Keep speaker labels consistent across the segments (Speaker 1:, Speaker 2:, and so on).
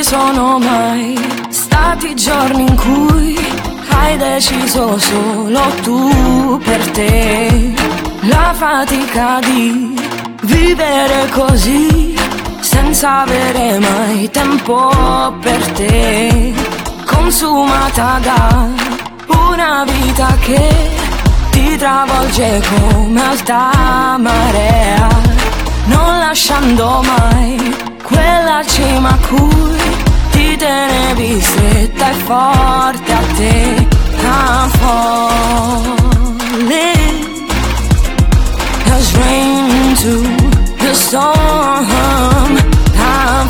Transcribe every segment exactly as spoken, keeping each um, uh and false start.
Speaker 1: ci sono mai stati giorni in cui hai deciso solo tu per te. La fatica di vivere così senza avere mai tempo per te, consumata da una vita che ti travolge come alta marea, non lasciando mai quella cima a cui ti tenevi stretta e forte a te. I'm falling as rain into the storm. I'm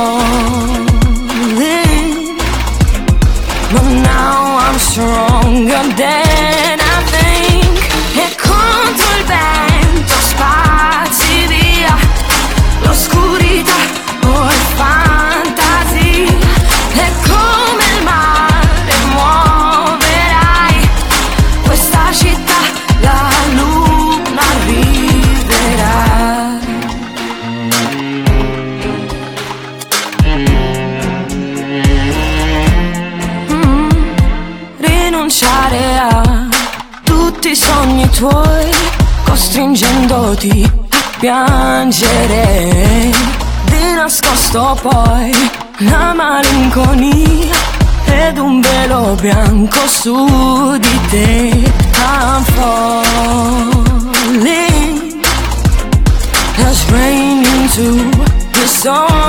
Speaker 1: falling, but now I'm stronger than I think. E contro il vento spazi via l'oscurità o è fantasia. E come il mare muoverai questa città, la luna arriverà. Mm, rinunciare a tutti i sogni tuoi, costringendoti a piangere di nascosto poi la malinconia ed un velo bianco su di te. I'm falling as rain into the storm.